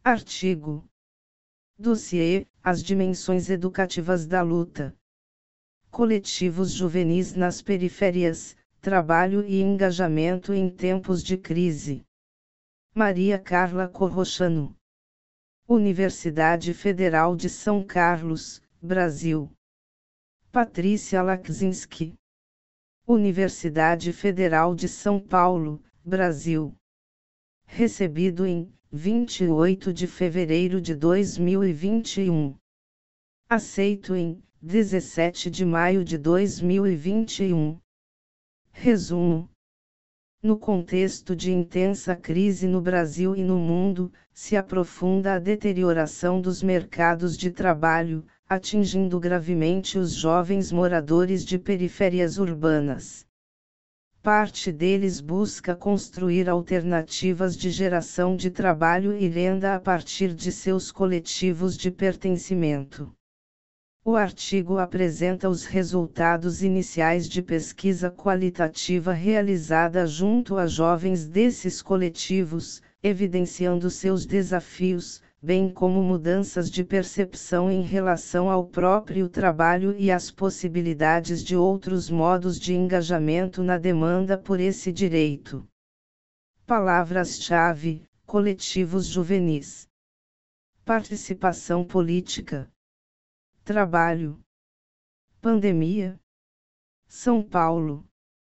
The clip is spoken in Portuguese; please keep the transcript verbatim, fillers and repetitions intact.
Artigo. Dossiê: As dimensões educativas da luta. Coletivos juvenis nas periferias, trabalho e engajamento em tempos de crise. Maria Carla Corrochano. Universidade Federal de São Carlos, Brasil. Patrícia Laksinski. Universidade Federal de São Paulo, Brasil. Recebido em vinte e oito de fevereiro de dois mil e vinte e um. Aceito em dezessete de maio de dois mil e vinte e um. Resumo. No contexto de intensa crise no Brasil e no mundo, se aprofunda a deterioração dos mercados de trabalho, atingindo gravemente os jovens moradores de periferias urbanas. Parte deles busca construir alternativas de geração de trabalho e renda a partir de seus coletivos de pertencimento. O artigo apresenta os resultados iniciais de pesquisa qualitativa realizada junto a jovens desses coletivos, evidenciando seus desafios, bem como mudanças de percepção em relação ao próprio trabalho e as possibilidades de outros modos de engajamento na demanda por esse direito. Palavras-chave: coletivos juvenis. Participação política. Trabalho. Pandemia. São Paulo.